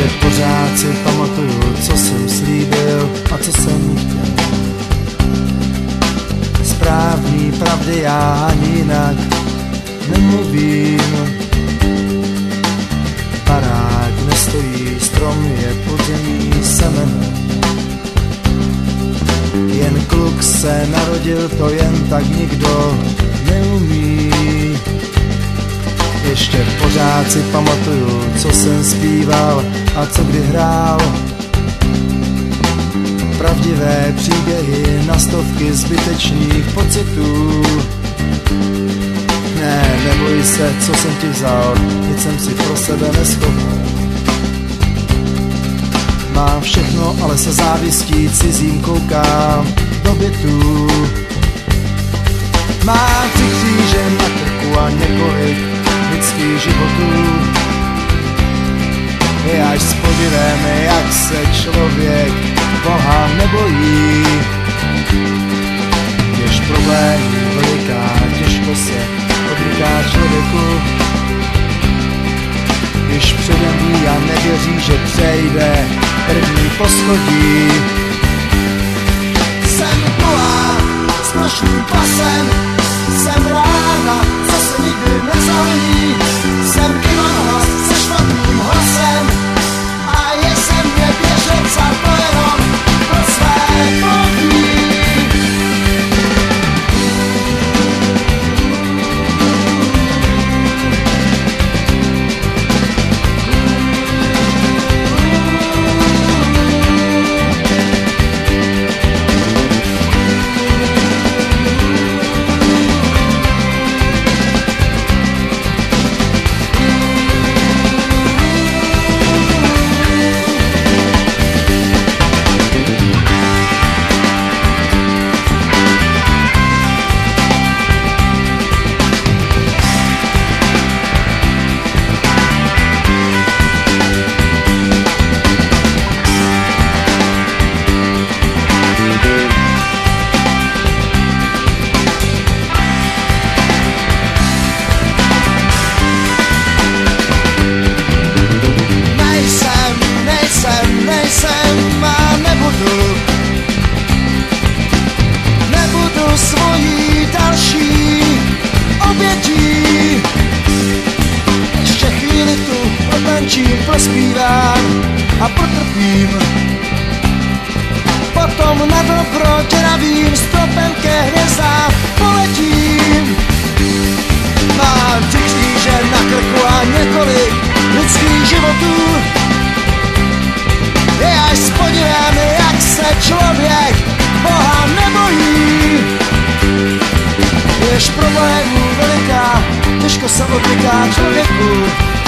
pořád si pamatuju, co jsem slíbil a co jsem chtěl. Správný pravdy já ani jinak nemluvím. Barák nestojí, strom je podzemí semen. Jen kluk se narodil, to jen tak nikdo neumí. Ještě pořád si pamatuju, co jsem zpíval a co kdy hrál. Pravdivé příběhy na stovky zbytečných pocitů. Ne, neboj se, co jsem ti vzal, nic jsem si pro sebe neschoval. Mám všechno, ale se závistí cizím koukám do bytů. Mám 3 kříže na krku a několik lidských životů. Je až s podivem, jak se člověk Boha nebojí. Když problém veliká, těžko se odvyká člověku. Když předem ví a nevěří, že přejde první poschodí. Jsem Boha s plošným pasem, jsem rána, co se nikdy nezahoní. Jsem Ivan se špatným hlasem a jsem mě běžec a to jenom pro své poví. Svojí další obětí. Ještě chvíli tu protančím, prospívám a protrpím. Potom na dobro děravým stropem ke hvězdám poletím. Mám 3 kříže na krku a několik lidských životů. Je až s podivem, jak se člověk Boha nebojí. Jež problémů veliká, těžko se odvyká člověku.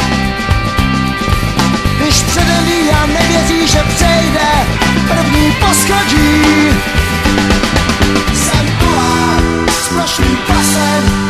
Když předem ví a nevěří, že přejde první poschodí. Jsem Boha s plošným pasem,